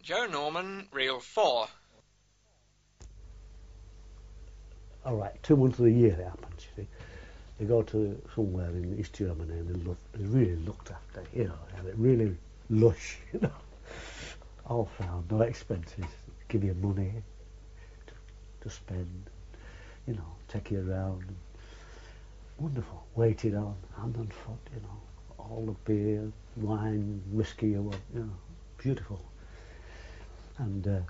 Joe Norman, Reel 4. All right, 2 months of the year it happens, you see. They go to somewhere in East Germany and they're really looked after, you know, and it really lush, you know. All found, no expenses, give you money to spend, you know, take you around. Wonderful, waited on, hand and foot, you know, all the beer, wine, whiskey, you know, beautiful. And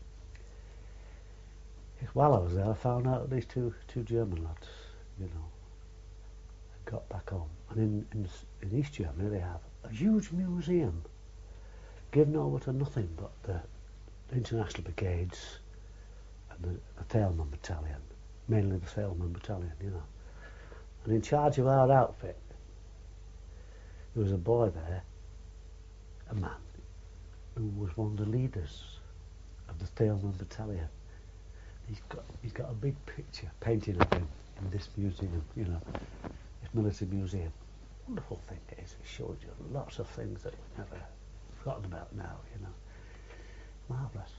while I was there, I found out that these two German lads, you know, had got back home. And in East Germany, they have a huge museum given over to nothing but the international brigades and the Thälmann battalion, mainly the Thälmann battalion, you know. And in charge of our outfit, there was a boy there, a man, who was one of the leaders of the Thälmann battalion. He's got a big picture painting of him in this museum, you know, this military museum. Wonderful thing it is. It shows you lots of things that you've never forgotten about now, you know. Marvellous.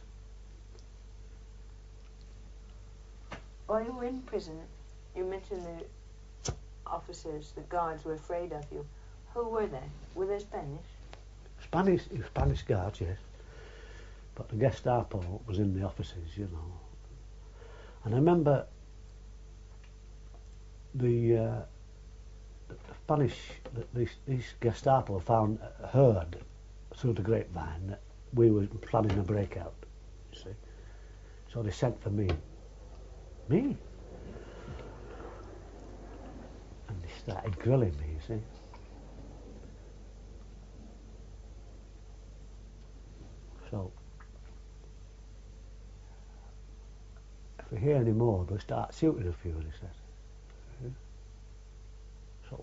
While you were in prison, you mentioned the officers, the guards were afraid of you. Who were they? Were they Spanish? Spanish guards, yes. But the Gestapo was in the offices, you know. And I remember the Spanish, these Gestapo heard through the grapevine that we were planning a breakout, you see. So they sent for me. Me? And they started grilling me, you see. So, if we hear any more, they'll start shooting a few, they said. So,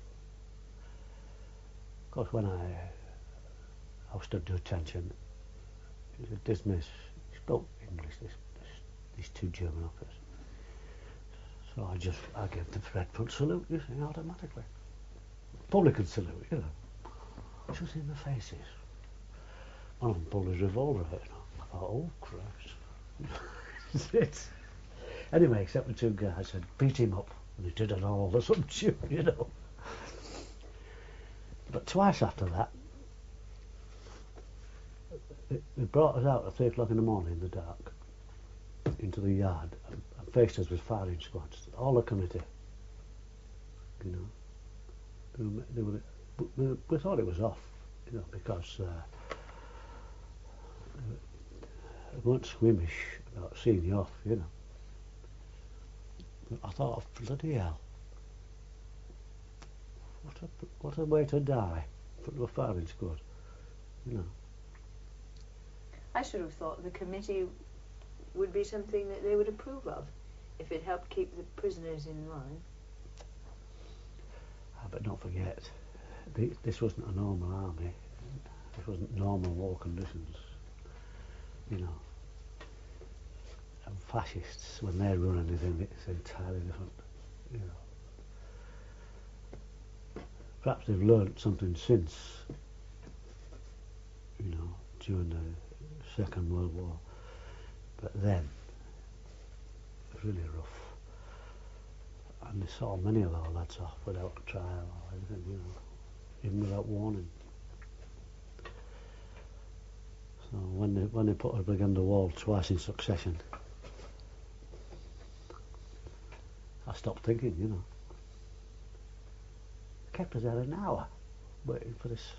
of course, when I was stood to attention, he was dismissed. He spoke English, these two German officers. So I gave the red front salute, you see, automatically. Publican salute, you know. Just in the faces. One of them pulled his revolver out, you know. I thought, oh, Christ. Anyway, except the two guys said, beat him up. And he did an all or some tune, you know. But twice after that, they brought us out at 3 o'clock in the morning in the dark, into the yard, and faced us with firing squads. All the committee, you know. We thought it was off, you know, because they weren't squeamish about seeing you off, you know. But I thought, bloody hell, what a way to die in front of a firing squad, you know. I should have thought the committee would be something that they would approve of, if it helped keep the prisoners in line. But don't forget, this wasn't a normal army. This wasn't normal war conditions, you know. And fascists, when they run anything, it's entirely different, you know. Perhaps they've learnt something since, you know, during the Second World War. But then, it was really rough. And they saw many of our lads off without a trial or anything, you know, even without warning. So when they put us against the wall twice in succession, I stopped thinking, you know. They kept us there an hour, waiting for this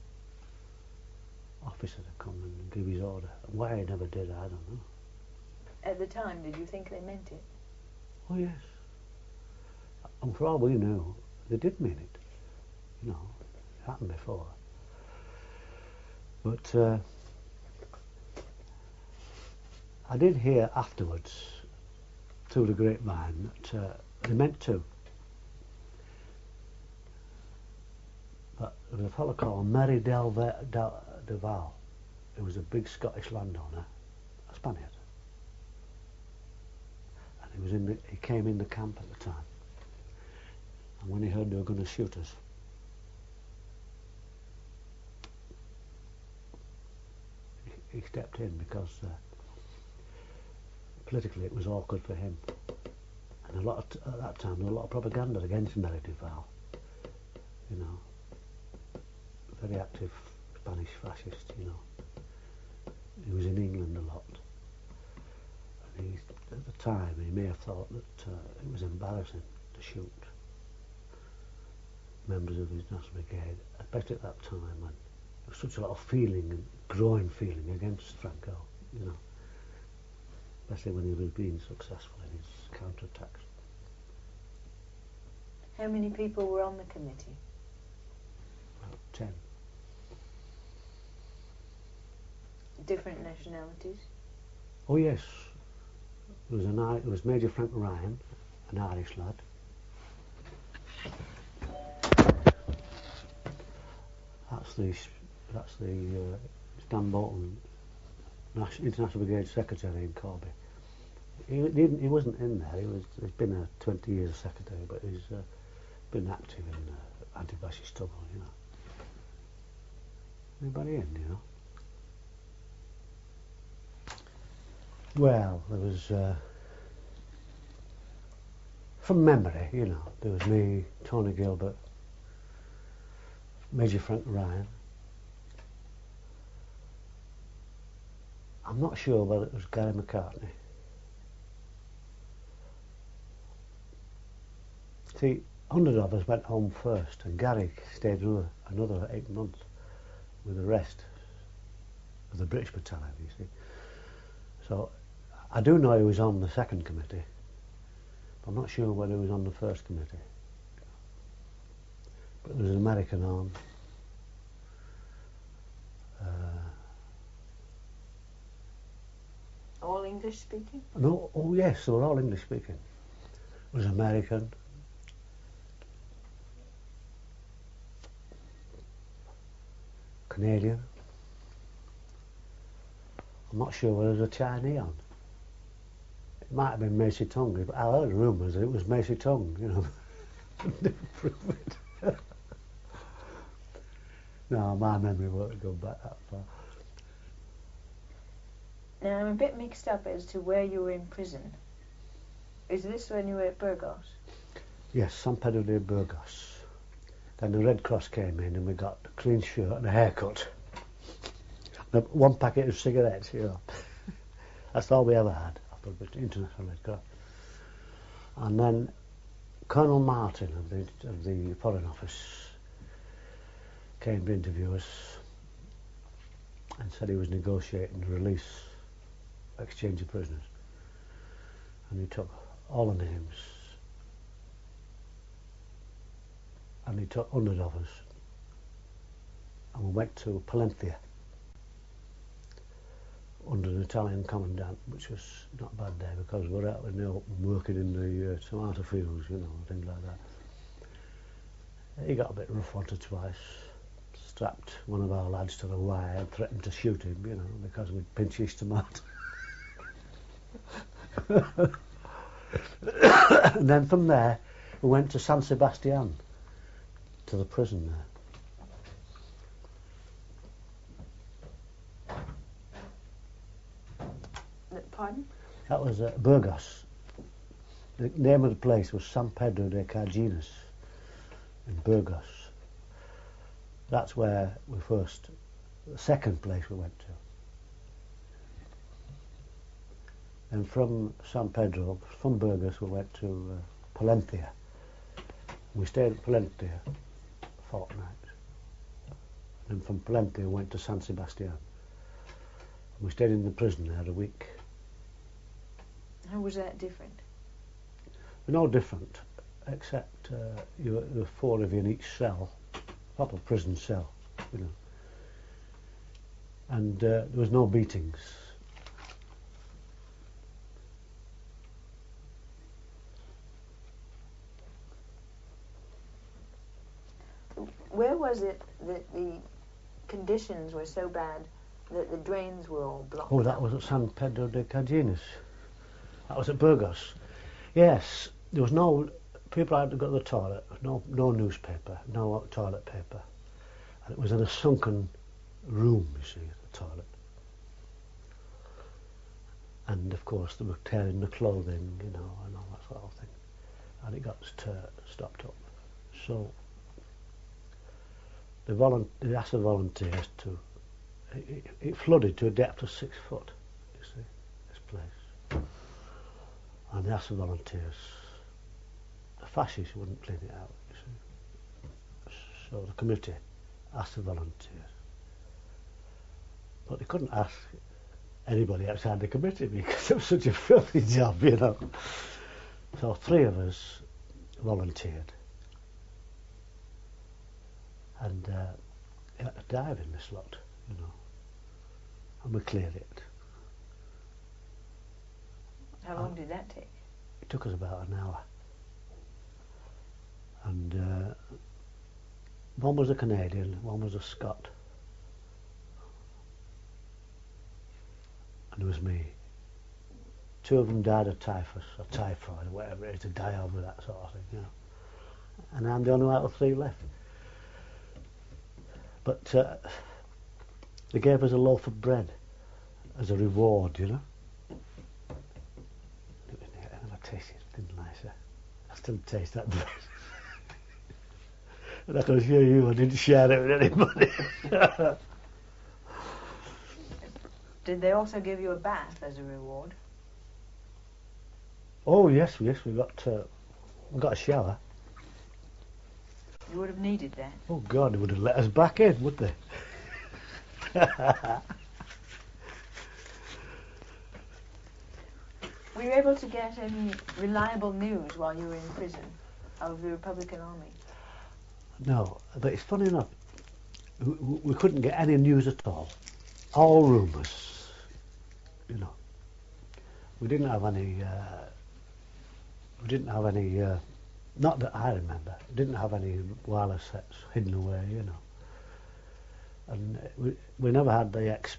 officer to come and give his order. Why he never did, I don't know. At the time, did you think they meant it? Oh yes. And for all we knew, they did mean it. You know, it happened before. But I did hear afterwards, through the grapevine, that they meant to. But there was a fellow called Mary Duval, who was a big Scottish landowner, a Spaniard. And he came in the camp at the time. And when he heard they were going to shoot us, he stepped in because politically it was awkward for him. And at that time there was a lot of propaganda against Mary Duval. You know, very active Spanish fascist, you know. He was in England a lot. And at the time he may have thought that it was embarrassing to shoot members of his National Brigade, especially at that time when there was such a lot of feeling and growing feeling against Franco, you know, especially when he was being successful in his counterattacks. How many people were on the committee? About 10. Different nationalities? Oh yes, it was Major Frank Ryan, an Irish lad. That's the Stan Bolton, International Brigade Secretary in Corby. He wasn't in there. He's been a 20 years secretary, but he's been active in anti-fascist struggle. You know. Anybody in? You know. Well, there was, from memory, you know, there was me, Tony Gilbert, Major Frank Ryan. I'm not sure whether it was Gary McCartney. See, 100 of us went home first, and Gary stayed another 8 months with the rest of the British battalion, you see. So I do know he was on the second committee, but I'm not sure whether he was on the first committee. But there was an American on. All English speaking? No, oh yes, they were all English speaking. It was American. Canadian. I'm not sure whether there was a Chinese on. It might have been Macy Tung, but I heard rumours that it was Macy Tung, you know. Didn't prove it. No, my memory won't go back that far. Now, I'm a bit mixed up as to where you were in prison. Is this when you were at Burgos? Yes, San Pedro de Burgos. Then the Red Cross came in and we got a clean shirt and a haircut. And one packet of cigarettes, you know. That's all we ever had after the International Red Cross. And then Colonel Martin of the Foreign Office came to interview us and said he was negotiating the release, exchange of prisoners. And he took all the names and he took 100 of us and we went to Palencia under an Italian commandant, which was not a bad day because we were out in the open working in the tomato fields, you know, things like that. He got a bit rough once or twice, strapped one of our lads to the wire and threatened to shoot him, you know, because we'd pinch his tomato. And then from there we went to San Sebastian, to the prison there. Pardon? That was Burgos. The name of the place was San Pedro de Cardenas in Burgos. That's where the second place we went to. And from San Pedro, from Burgos, we went to Palencia. We stayed at Palencia a fortnight. And from Palencia we went to San Sebastian. And we stayed in the prison there a week. How was that different? No different, except there were 4 of you in each cell, proper prison cell, you know. And there was no beatings. Where was it that the conditions were so bad that the drains were all blocked? Oh, that was at San Pedro de Cardenas. That was at Burgos. Yes, there was no... People had to go to the toilet. No newspaper, no toilet paper. And it was in a sunken room, you see, the toilet. and of course they were tearing the clothing, you know, and all that sort of thing, and it got stopped up. So they asked the volunteers to. It flooded to a depth of 6 foot. You see, this place, and they asked the volunteers. The fascists wouldn't clean it out. You see, so the committee asked the volunteers, but they couldn't ask anybody outside the committee because it was such a filthy job, you know. So 3 of us volunteered, and we had to dive in this lot, you know, and we cleared it. How long did that take? It took us about an hour, and one was a Canadian, one was a Scot, and it was me. 2 of them died of typhus or typhoid or whatever it is, to die over that sort of thing, you know. And I'm the only one out of 3 left. But they gave us a loaf of bread as a reward, you know. I never tasted anything nicer. I still taste that bread. And I can assure you I didn't share it with anybody. Did they also give you a bath as a reward? Oh yes, we got a shower. You would have needed that. Oh God, they would have let us back in, would they? Were you able to get any reliable news while you were in prison of the Republican Army? No, but it's funny enough, we couldn't get any news at all. All rumours, you know. We didn't have any. Not that I remember. We didn't have any wireless sets hidden away, you know. And we never had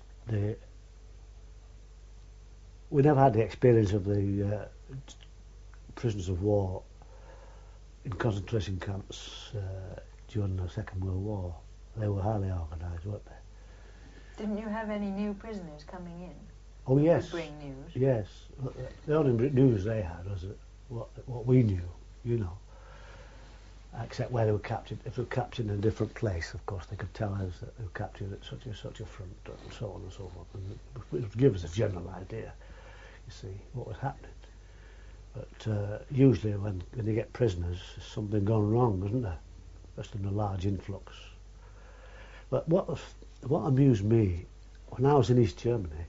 we never had the experience of the prisoners of war in concentration camps during the Second World War. They were highly organised, weren't they? Didn't you have any new prisoners coming in? Oh yes. Would bring news. Yes. The only news they had was what we knew, you know. Except where they were captured. If they were captured in a different place, of course, they could tell us that they were captured at such and such a front, and so on and so forth. And it would give us a general idea, you see, what was happening. But usually when you get prisoners, there's something gone wrong, isn't there? Just in a large influx. But what amused me, when I was in East Germany,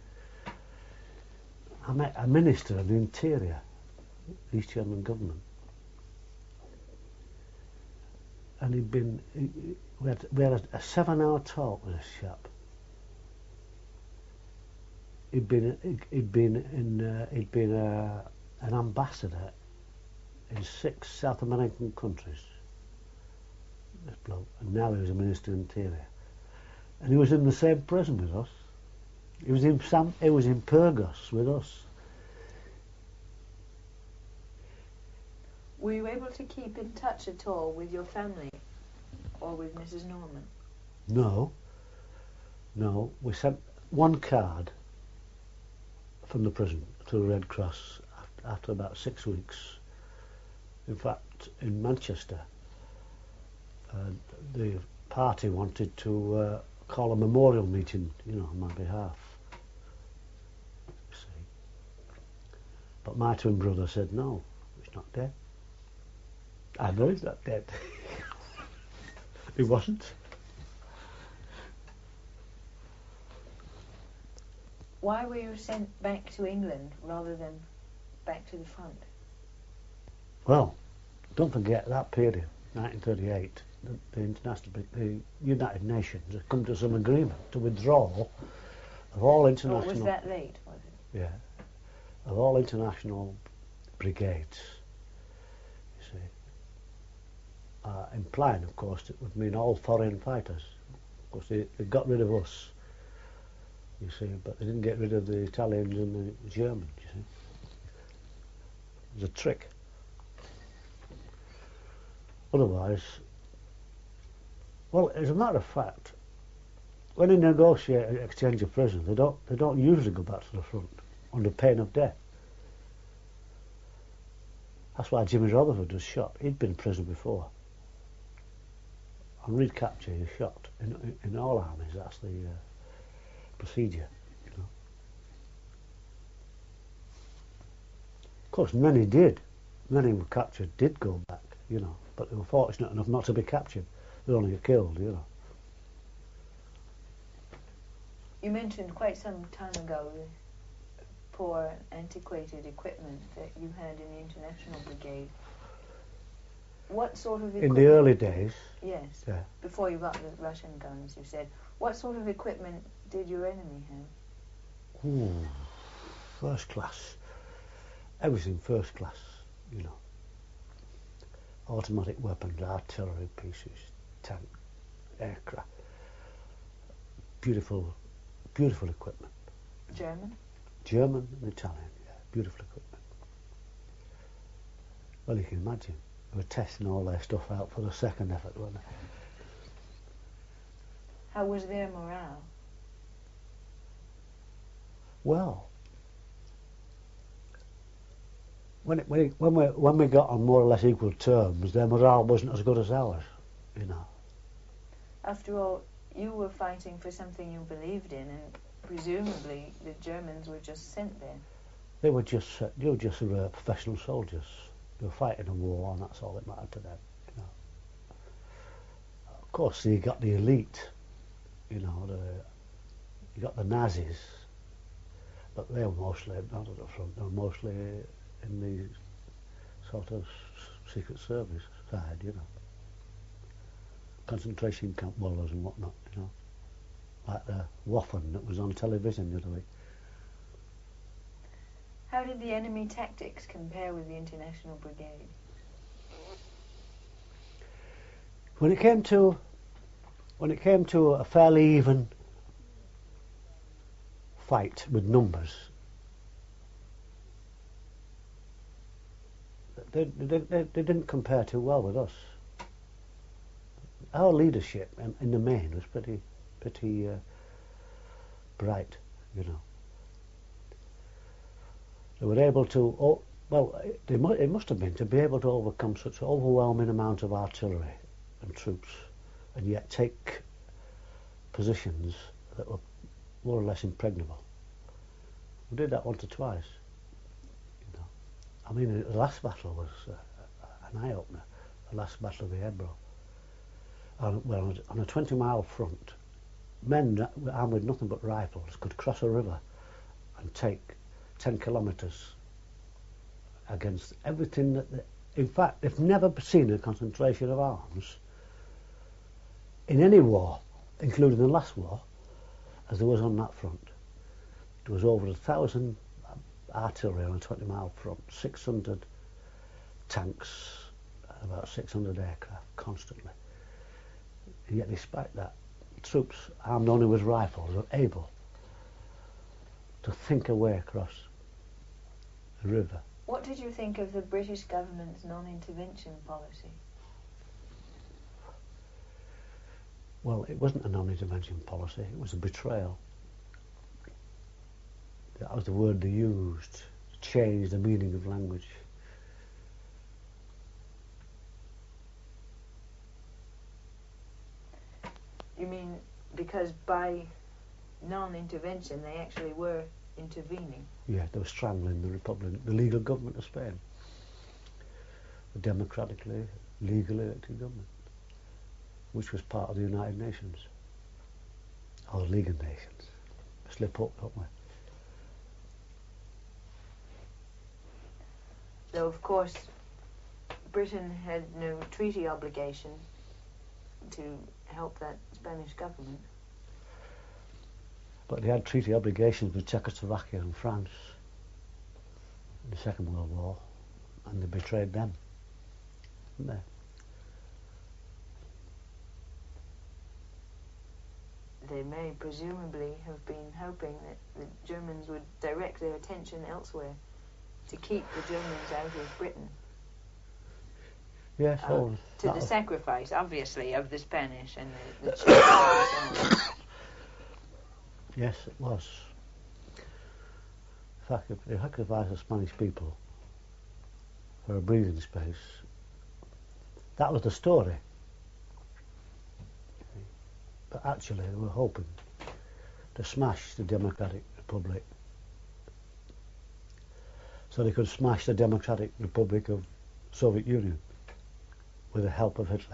I met a minister of the Interior, the East German government. And we had a 7-hour talk with this chap. He'd been an ambassador in 6 South American countries. This bloke, and now he was a minister of the Interior, and he was in the same prison with us. He was in Purgos with us. Were you able to keep in touch at all with your family or with Mrs. Norman? No. We sent one card from the prison to the Red Cross after about 6 weeks. In fact, in Manchester, the party wanted to call a memorial meeting, you know, on my behalf. You see. But my twin brother said, no, he's not dead. I know he's not dead. He wasn't. Why were you sent back to England rather than back to the front? Well, don't forget that period, 1938, the United Nations had come to some agreement to withdraw of all international... Oh, was that late, was it? Yeah. Of all international brigades, you see. Implying, of course, it would mean all foreign fighters. Of course, they got rid of us, you see, but they didn't get rid of the Italians and the Germans, you see. It was a trick. Otherwise, well, as a matter of fact, when they negotiate an exchange of prisoners, they don't usually go back to the front. under pain of death. That's why Jimmy Rutherford was shot. He'd been in prison before. On recapture, you're shot. In all armies, that's the procedure, you know. Of course, many did. Many were captured, did go back, you know, but they were fortunate enough not to be captured. They only get killed, you know. You mentioned quite some time ago the poor, antiquated equipment that you had in the International Brigade. What sort of equipment? In the early days. Yes. Yeah. Before you got the Russian guns, you said. What sort of equipment did your enemy have? Ooh, first class. Everything first class, you know. Automatic weapons, artillery pieces, tank, aircraft. Beautiful, beautiful equipment. German? German and Italian, yeah. Beautiful equipment. Well, you can imagine. They were testing all their stuff out for the second effort, weren't they? How was their morale? Well, when we got on more or less equal terms, their morale wasn't as good as ours, you know. After all, you were fighting for something you believed in, and presumably the Germans were just sent there. They were just professional soldiers. They were fighting a war, and that's all that mattered to them, you know. Of course, you got the elite, you know. You got the Nazis, but they were mostly not at the front. They were mostly in the sort of secret service side, you know. Concentration camp dwellers and whatnot, you know. Like the Waffen that was on television the other week. How did the enemy tactics compare with the International Brigade? When it came to a fairly even fight with numbers, they didn't compare too well with us. Our leadership in the main was pretty bright, you know. They were able to, it must have been to be able to overcome such an overwhelming amount of artillery and troops, and yet take positions that were more or less impregnable. We did that once or twice, you know. I mean, the last battle was an eye-opener, the last battle of the Ebro. On a 20-mile front, men armed with nothing but rifles could cross a river and take 10 kilometres against everything that... In fact, they've never seen a concentration of arms in any war, including the last war, as there was on that front. There was over 1,000 artillery on a 20-mile front, 600 tanks, about 600 aircraft constantly. And yet despite that, troops armed only with rifles were able to think a way across the river. What did you think of the British government's non-intervention policy? Well, it wasn't a non-intervention policy, it was a betrayal. That was the word they used to change the meaning of language. You mean because by non-intervention they actually were intervening? Yeah, they were strangling the legal government of Spain. The democratically, legally elected government, which was part of the United Nations, or the League of Nations. We slip up, don't we? Though, of course, Britain had no treaty obligation to help that Spanish government. But they had treaty obligations with Czechoslovakia and France in the Second World War, and they betrayed them, didn't they? They may presumably have been hoping that the Germans would direct their attention elsewhere to keep the Germans out of Britain. Yes, to the sacrifice, obviously, of the Spanish and the Czech and so on. Yes, it was. sacrifice the Spanish people for a breathing space. That was the story. But actually they were hoping to smash the Democratic Republic so they could smash the Democratic Republic of Soviet Union with the help of Hitler.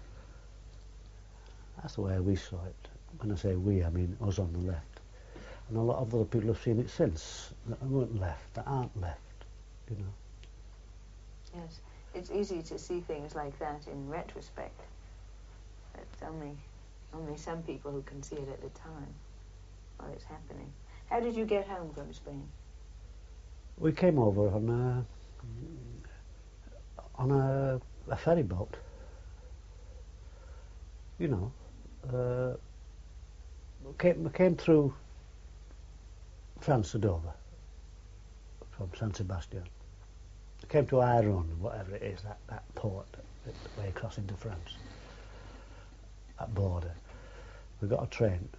That's the way we saw it. When I say we, I mean us on the left. And a lot of other people have seen it since, that weren't left, that aren't left, you know. Yes, it's easy to see things like that in retrospect. It's only some people who can see it at the time while it's happening. How did you get home from Spain? We came over on a ferry boat. You know, we came through France to Dover from San Sebastian. We came to Iron, whatever it is, that port that way across into France, that border. We got a train.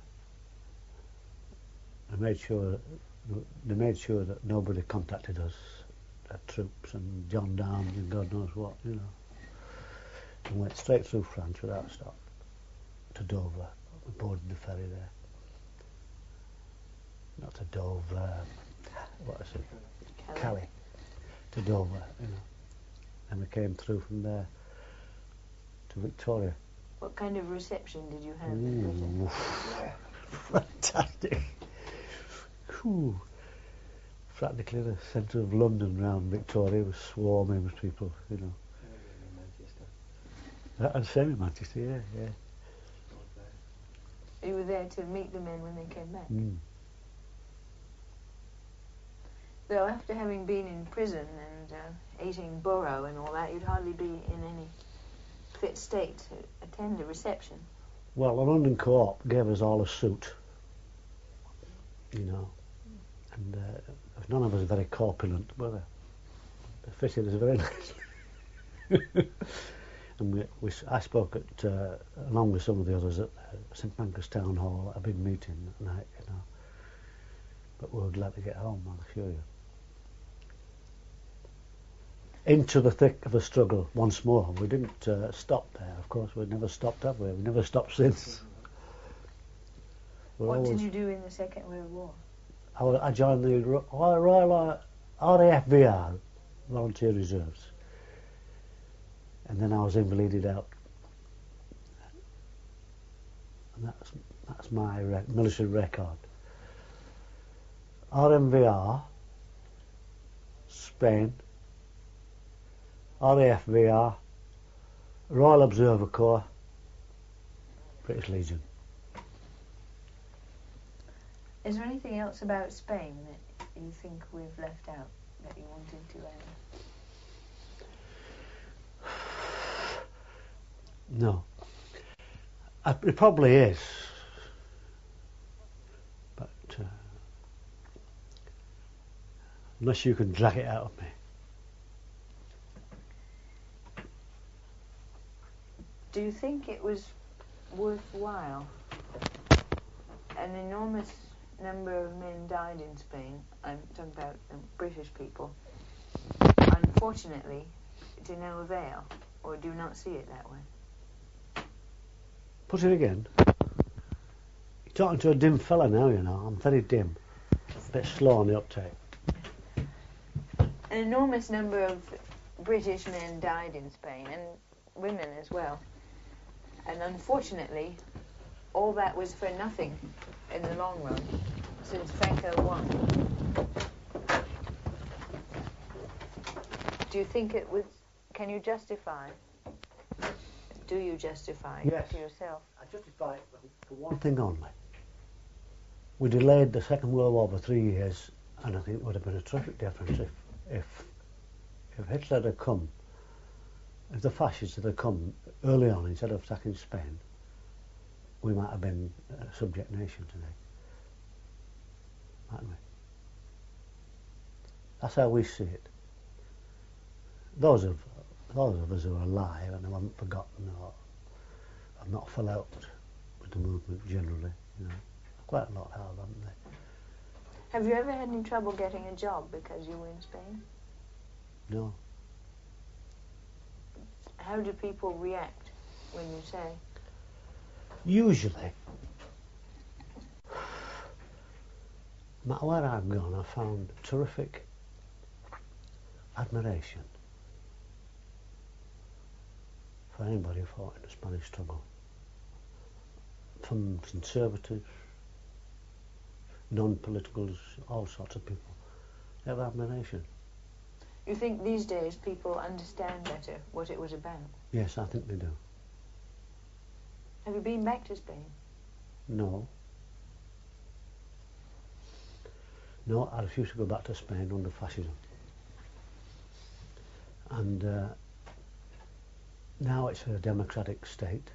They made sure that nobody contacted us, troops and gendarmes and God knows what, you know. And went straight through France without a stop to Dover. We boarded the ferry there. Not to Dover, what is it? Calais. To Dover, you know. And we came through from there to Victoria. What kind of reception did you have in Britain? Fantastic. Whew. Practically the centre of London round Victoria was swarming with people, you know. And same in Manchester, yeah. You were there to meet the men when they came back? Mm. Though after having been in prison and eating burro and all that, you'd hardly be in any fit state to attend a reception. Well, the London Co-op gave us all a suit, you know, and none of us are very corpulent, were they? They fitted us very nicely. And I spoke at, along with some of the others at St Pancras Town Hall at a big meeting at night, you know. But we were glad to get home, I'll assure you. Into the thick of the struggle once more. We didn't stop there, of course. We've never stopped, have we? We've never stopped since. What did you do in the Second World War? I joined the Royal RAFVR, Volunteer Reserves. And then I was invalided out. And that's my military record. RMVR, Spain, RAFVR, Royal Observer Corps, British Legion. Is there anything else about Spain that you think we've left out that you wanted to add? No. It probably is. But unless you can drag it out of me. Do you think it was worthwhile? An enormous number of men died in Spain. I'm talking about British people. Unfortunately, to no avail, or do you not see it that way? Put it again. You're talking to a dim fella now, you know. I'm very dim. A bit slow on the uptake. An enormous number of British men died in Spain, and women as well. And unfortunately, all that was for nothing in the long run, since Franco won. Do you think it was... Can you justify? Do you justify it to yourself? I justify it for one thing only. We delayed the Second World War for 3 years, and I think it would have been a terrific difference if Hitler had come, if the fascists had come early on instead of attacking Spain. We might have been a subject nation today, mightn't we? That's how we see it. Those of us who are alive and who haven't forgotten or have not fell out with the movement generally, you know, quite a lot have, haven't they? Have you ever had any trouble getting a job because you were in Spain? No. How do people react when you say? Usually, no matter where I've gone, I've found terrific admiration for anybody who fought in the Spanish struggle. From conservatives, non-politicals, all sorts of people. They have admiration. You think these days people understand better what it was about? Yes, I think they do. Have you been back to Spain? No. No, I refuse to go back to Spain under fascism. And now it's a democratic state.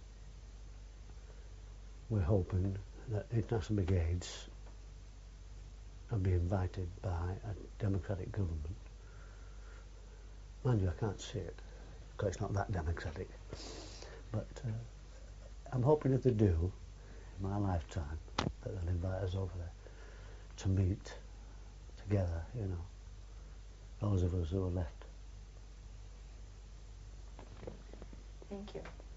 We're hoping that international brigades will be invited by a democratic government. Mind you, I can't see it, because it's not that democratic. But I'm hoping if they do, in my lifetime, that they'll invite us over there to meet together, you know, those of us who are left. Thank you.